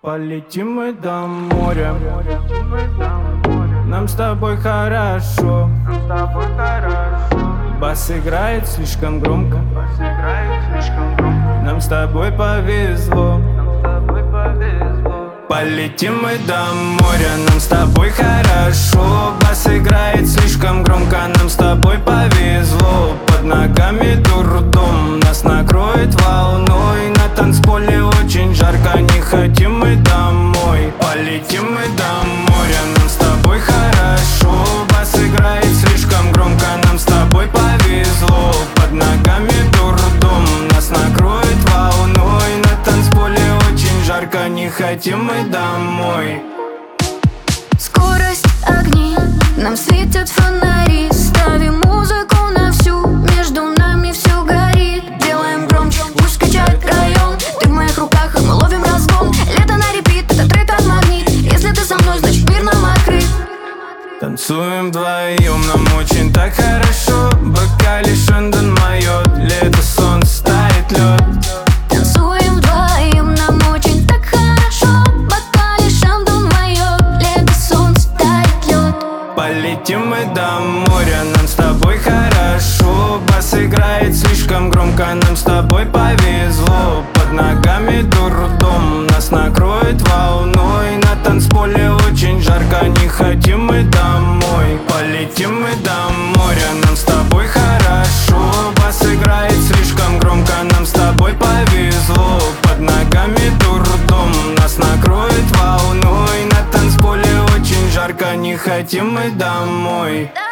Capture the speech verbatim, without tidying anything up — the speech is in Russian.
Полетим мы до моря, нам с тобой хорошо. Бас играет слишком громко, нам с тобой повезло. Полетим мы до моря, нам с тобой хорошо. Бас играет слишком громко, нам с тобой повезло. Под ногами дурдом, нас накроет волной. На танцполе очень жарко, не хотим мы домой. Полетим мы до моря, нам с тобой хорошо. Бас играет слишком громко, нам с тобой повезло. Под ногами дурдом, нас накроет волной. На танцполе очень жарко, не хотим мы домой. Скорость, огни, нам светят фонари. Ставим музыку на всю, между нами все горит. Делаем громче, пусть качает район. Ты в моих руках, и мы ловим разгон. Лето на репит, это трек как магнит. Если ты со мной, значит мир нам открыт. Танцуем вдвоем, нам очень так хорошо. В бокале Шандон моет, лето, солнце, тает лед. Танцуем вдвоем, нам очень так хорошо. В бокале Шандон моет, лето, солнце, тает лед. Полетим мы до моря, нам с тобой хорошо. Бас играет слишком громко, нам с тобой повезло. Под ногами дурдом, нас накроет волной. На танцполе очень жарко, не хотим мы домой. Полетим мы до моря, нам с тобой хорошо. Бас играет слишком громко, нам с тобой повезло. Под ногами дурдом, нас накроет волной. На танцполе очень жарко, не хотим мы домой.